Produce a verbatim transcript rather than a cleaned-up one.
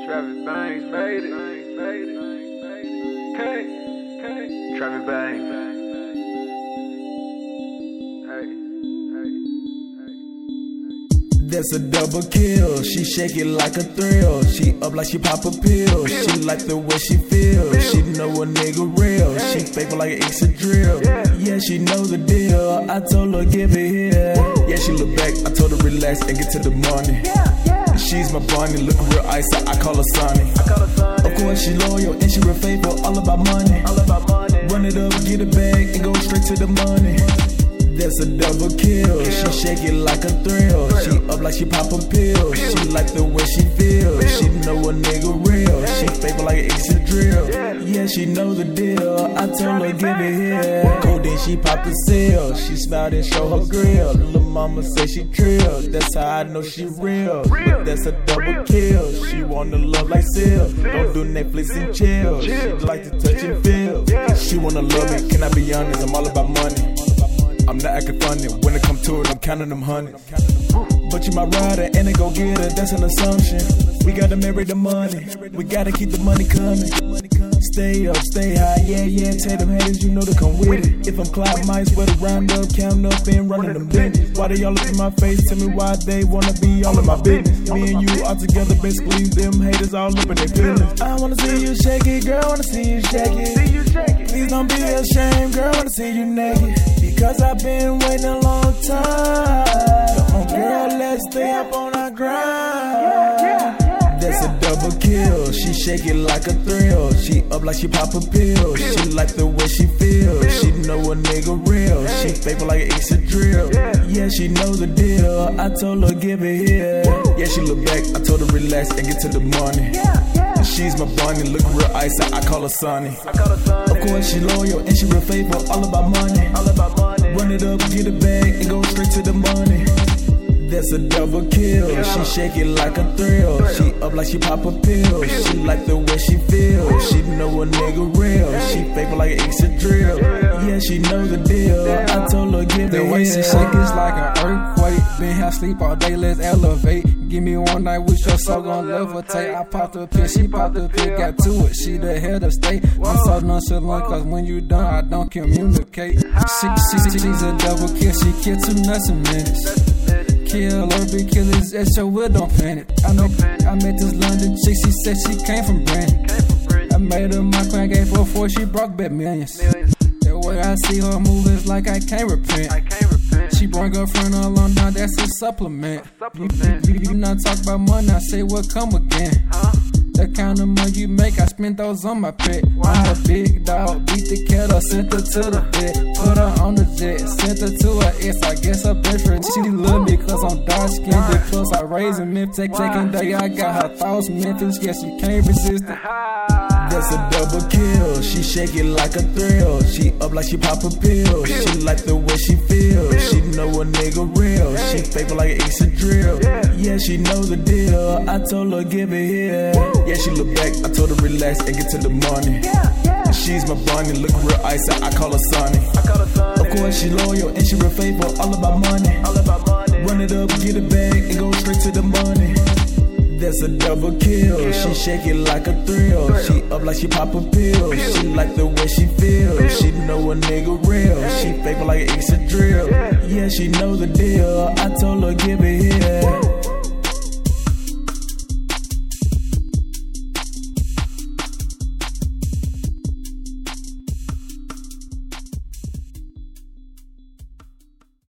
Travis Banks made it. Hey, hey. Travis Banks. Hey, hey, hey. That's a double kill. She shake it like a thrill. She up like she pop a pill. She like the way she feel. She know a nigga real. She faithful like an ace of drill. Yeah, she know the deal. I told her give it here. Yeah, she look back. I told her relax and get to the money. She's my bunny, look real ice, I call her Sonny. Of course she loyal and she real faithful, all about money. Run it up, get it back, and go straight to the money. That's a double kill. She shake it like a thrill. She up like she pop a pill. She like the way she feel. She know a nigga real. She faithful like an ace of drill. Yeah, she know the deal. I told her give it here. Codeine, she pop the seal. She smiled and show her grill. Little mama say she trill. That's how I know she real. But that's a double kill. She wanna love like Seal. Don't do Netflix and chill. She like to touch and feel. She wanna love me. Can I be honest? I'm all about money. I'm not acting funny, when it come to it, I'm counting them honey. But you my rider and a go getter, that's an assumption. We gotta marry the money, we gotta keep the money coming. Stay up, stay high, yeah, yeah, tell them haters, you know to come with it. If I'm Clyde, might as well round up, count up and running them business. Why they all look in my face, tell me why they wanna be all in my business. Me and you all together, basically them haters all up in their feelings. I wanna see you shake it, girl, wanna see you shake it. Please don't be ashamed, girl, wanna see you naked. Cause I've been waiting a long time. Come on, girl, let's stay up on our grind. That's a double kill. She shake it like a thrill. She up like she pop a pill. She like the way she feel. She know a nigga real. She faithful like an ace of drill. Yeah, she know the deal. I told her give it here. Yeah, she look back. I told her relax and get to the money. She's my bunny, look real ice, I call her Sonny. Of course she loyal and she real faithful, all about money. Run it up, get it back, and go straight to the money. That's a double kill. She shake it like a thrill. She up like she pop a pill. She like the way she feel. She know a nigga real. She faithful like an ace of drill. Yeah, she know the deal. I told her give it the way she shake is like an earthquake. Been half sleep all day, let's elevate. Give me one night with your soul gon' levitate. I popped the pill, she popped the pill, got to it. She the head of state. I'm so nonchalant, cause when you done, I don't communicate. She, she, she's a double kill, she kill two nuts in minutes. Kill or be killers at your widow planet. I met, I met this London chick, she said she came from Brandon. I made her my crown, gave her four, she broke back millions. The way I see her move is like I can't repent. She bring her friend along, now that's a supplement. You, you, you not talk about money, I say what come again. The kind of money you make, I spend those on my pet. I'm a big dog, beat the kettle, sent her to the bed. Put her on the jet, sent her to her ex, I guess her best friend. She love me cause I'm dark skinned, plus I raised in Memphis. Take, taking day, I got her thoughts Memphis, yeah, she can't resist it. That's a double kill. She shake it like a thrill. She up like she pop a pill. She like the way she feel. She know a nigga real. She faithful like an ace of drill. Yeah, she know the deal. I told her give it here. Yeah, she look back. I told her relax and get to the money. She's my bunny, look real ice, I call her Sonny. Of course she loyal and she real faithful, all about money. Run it up, get it back, and go straight to the money. That's a double kill. She shake it like a thrill. She up like she pop a pill. She like the way she feel. She know a nigga real. She faithful like an ace of drill. Yeah, she know the deal. I told her give it here.